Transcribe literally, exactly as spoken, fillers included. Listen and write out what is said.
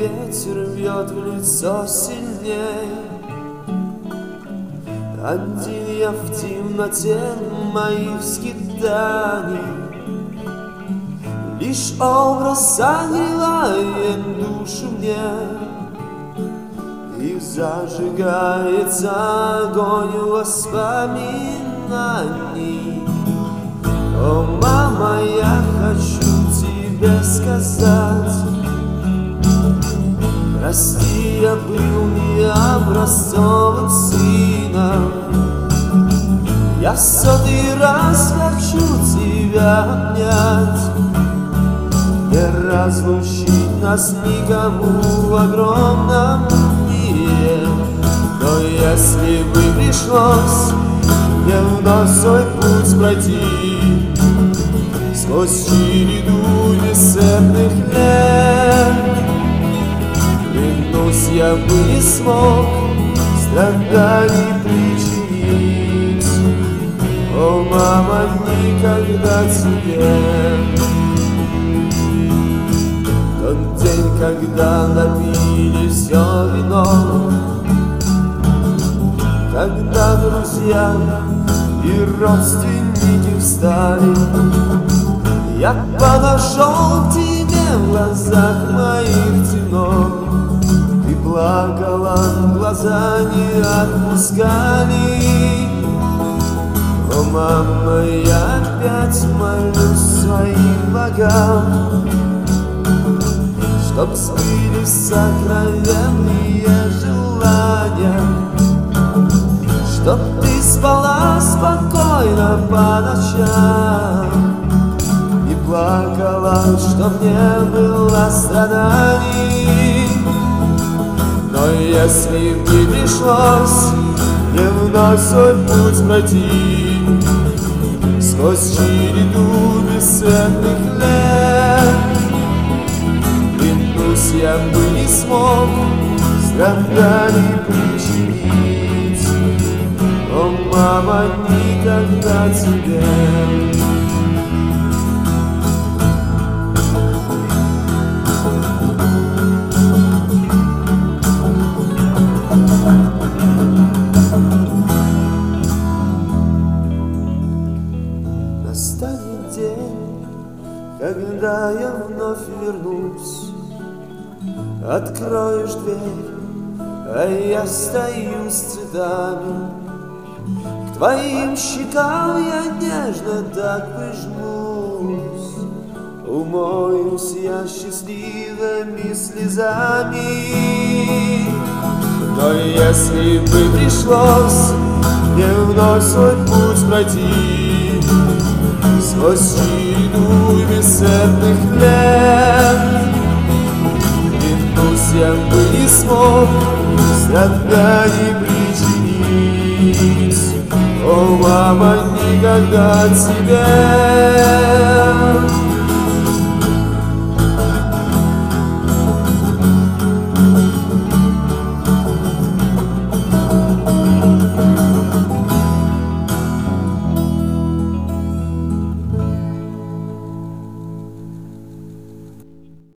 ветер бьет в лицо сильней. Один я в темноте моих скитаний, лишь образ согревает душу мне, и зажигается огонь воспоминаний. О, мама, я хочу тебе сказать: прости, я был не образцовым сыном. Я сотый раз хочу тебя обнять, не разлучить нас никому в огромном мире. Но если бы пришлось мне вновь свой путь пройти сквозь череду бесценных лет, клянусь, я бы не смог страданий причинить. О, мама, никогда тебе. Тот день, когда напили все вино, когда друзья и родственники встали, я подошел к тебе, в глазах моих темно. Ты плакала, глаза не отпускали. О, мама, я опять молюсь своим богам, чтоб сбылись сокровенные желания, чтоб ты спала спокойно по ночам и плакала, чтоб не было страданий. Но если бы пришлось мне вновь свой путь пройти сквозь череду бесценных лет, клянусь, я бы не смог страданий причинить. О, мама, никогда тебе. Настанет день, когда я вновь вернусь. Откроешь дверь, а я стою с цветами. К твоим щекам я нежно так прижмусь. Умоюсь я счастливыми слезами. Но если бы пришлось мне вновь свой путь пройти сквозь череду бесценных лет, клянусь, я бы не смог страданий причинить. О, мама, никогда тебе.